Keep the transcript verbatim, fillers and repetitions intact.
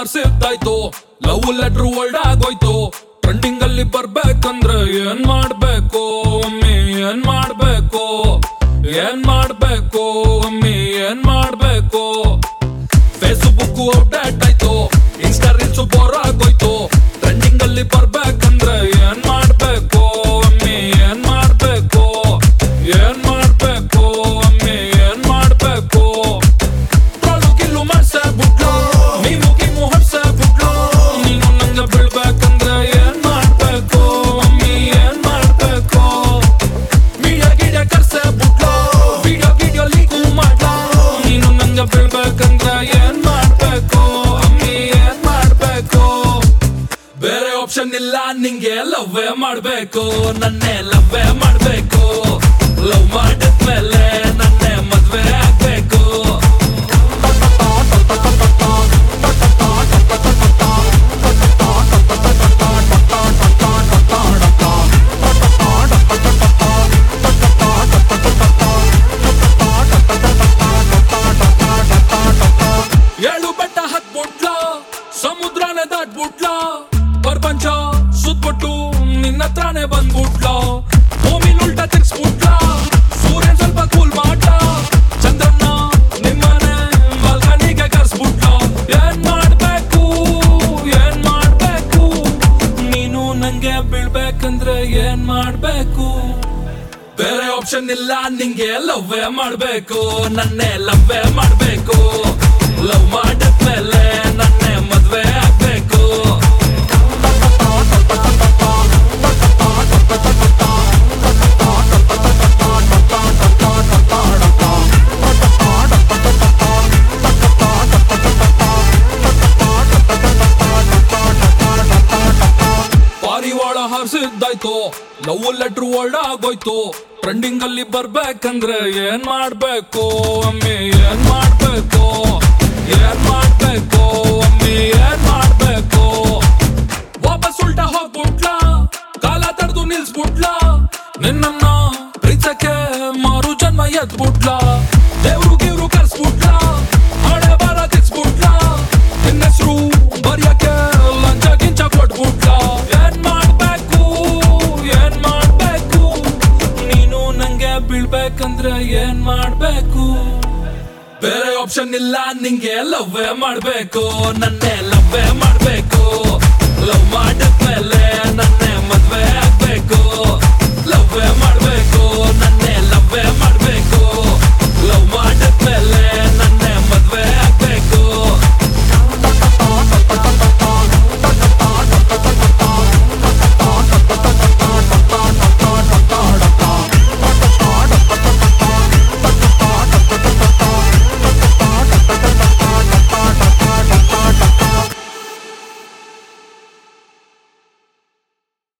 ಹಾರ್ಸಿದ್ದಾಯ್ತು, love letter world ಆಗೋಯ್ತು. Trending ಅಲ್ಲಿ ಬರ್ಬೇಕಂದ್ರೆ ಏನ್ ಮಾಡ್ಬೇಕು ಅಮ್ಮಿ, ಏನ್ ಮಾಡ್ಬೇಕು, ಏನ್ ಮಾಡ್ಬೇಕು ಅಮ್ಮಿ, ಏನ್ ಮಾಡ್ಬೇಕು. ಫೇಸ್ಬುಕ್ ಅಪ್ಡೇಟ್ ಆಯ್ತು, ಇನ್ಸ್ಟಾ ರೀಲ್ಸ್ ಬೋರ್ ಆಗೋಯ್ತು. ಟ್ರೆಂಡಿಂಗ್ ಅಲ್ಲಿ ಬರ್ಬೇಕಂದ್ರೆ ಏನ್ ಮಾಡ್ಬೇಕು ಅಮ್ಮಿ, ಏನ್ ಮಾಡ್ಬೇಕು, ಏನ್ ಮಾಡ್ಬೇಕು ಅಮ್ಮಿ, ಏನ್ ಮಾಡ್ಬೇಕು. ಟ್ರೋಲು ಗಿಲ್ಲು ಮಾಡ್ಸೇ ಬಿಟ್ಲು, ನೀವು ಗಿಮು ಹೊಡ್ಸೇ ಬಿಟ್ಲು. ನೀನು ನಂಗೆ ಬೀಳ್ಬೇಕಂದ್ರೆ ಏನ್ ಮಾಡ್ಬೇಕು ಅಮ್ಮಿ, ಏನ್ ಮಾಡ್ಬೇಕು. ಮೀಡಿಯಾ ಗಿಡಿಯಾ ಕರ್ಸೇ ಬಿಟ್ಲು, ವಿಡಿಯೋ ಗಿಡಿಯೋ ಲೀಕು ಮಾಡ್ಲಾ. ನೀನು ನಂಗೆ ಬೀಳ್ಬೇಕಂದ್ರೆ ಏನ್ ಮಾಡ್ಬೇಕು ಅಮ್ಮಿ, ಏನ್ ಮಾಡ್ಬೇಕು. ಬೇರೆ ಆಪ್ಷನ್ ಇಲ್ಲ ನಿಂಗೆ, ಲವ್ವೇ ಮಾಡ್ಬೇಕು, ನನ್ನೇ ಲವ್ವೇ ಮಾಡ್ಬೇಕು. ಲವ್ ಮಾಡಿದ್ಮೇಲೆ ನನ್ನೇ ಮದ್ವೆ ಆಗ್ಬೇಕು. ಏಳು ಬೆಟ್ಟ ಹತ್ಬಿಟ್ಲ, ಸಮುದ್ರನೇ ದಾಟ್ಬಿಟ್ಲ. ಪ್ರಪಂಚ ಸುತ್ಬಿಟ್ಟು ನಿನ್ನ ಹತ್ರನೇ ಬಂದ್ಬಿಟ್ಲ. ಭೂಮಿನ ಉಲ್ಟಾ ತಿರ್ಸ್ಬಿಟ್ಲ, ಸೂರ್ಯನ್ ಸ್ವಲ್ಪ ಕೂಲ್ ಮಾಡ. ಚಂದ್ರನ್ನ ನಿಮ್ಮನೆ ಬಾಲ್ಕನಿಗೆ ಕರ್ಸ್ಬಿಟ್ಲ. ಏನ್ ಮಾಡ್ಬೇಕು, ಏನ್ ಮಾಡ್ಬೇಕು. ನೀನು ನಂಗೆ ಬೀಳ್ಬೇಕಂದ್ರೆ ಏನ್ ಮಾಡ್ಬೇಕು. ಬೇರೆ ಆಪ್ಷನ್ ಇಲ್ಲ ನಿಂಗೆ, ಲವ್ವೇ ಮಾಡ್ಬೇಕು, ನನ್ನೇ ಲವ್ವೇ ಮಾಡ್ಬೇಕು. ಲವ್ ಮಾಡಿದ್ಮೇಲೆ ನನ್ನೇ ಮದ್ವೆ ಆಗ್ಬೇಕು. ಪಾರಿವಾಳ ಹಾರ್ಸಿದ್ದಾಯ್ತು, ಲವ್ ಲೆಟ್ರ್ ವರ್ಲ್ಡ್ ಆಗೋಯ್ತು. ಟ್ರೆಂಡಿಂಗ್ ಅಲ್ಲಿ ಬರ್ಬೇಕಂದ್ರೆ ಏನ್ ಮಾಡ್ಬೇಕು ಅಮ್ಮಿ, ಏನ್ ಮಾಡ್ಬೇಕು, ಏನ್ ಮಾಡ್ಬೇಕು ಅಮ್ಮಿ, ಏನ್ ಮಾಡ್ಬೇಕು. ವಾಪಸ್ ಉಲ್ಟಾ ಹೋಗ್ಬಿಟ್ಲ, ಕಾಲ ತಡೆದು ನಿಲ್ಸ್ಬಿಟ್ಲ. ನಿನ್ನ ಪ್ರೀತಕ್ಕೆ ಮಾರು ಜನ್ಮ ಎದ್ಬಿಟ್ಲ. ದೇವ್ರು ಗೀವ್ರು ಕರ್ಸ್ಬಿಟ್ಲ, ಹಣೆ ಬಾರ ತಿರ್ಸ್ಬಿಟ್ಲ. ನಿನ್ನ ಹೆಸ್ರು ಬರಿಯಕ್ಕೆ ಲಂಚ ಗಿಂಚ ಕೊಟ್ಬಿಟ್ಲ. ಏನ್ ಮಾಡ್ಬೇಕು, ಏನ್ ಮಾಡ್ಬೇಕು. ನೀನು ನಂಗೆ ಬೀಳ್ಬೇಕಂದ್ರೆ ಏನ್ ಮಾಡ್ಬೇಕು. ಬೇರೆ ಆಪ್ಷನ್ ಇಲ್ಲ ನಿಂಗೆ, ಲವ್ವೇ ಮಾಡ್ಬೇಕು, ನನ್ನೇ ಲವ್ವೇ ಮಾಡ್ಬೇಕು. ಲವ್ ಮಾಡಿದ್ಮೇಲೆ ನನ್ನೇ ಮದ್ವೆ ಆಗ್ಬೇಕು.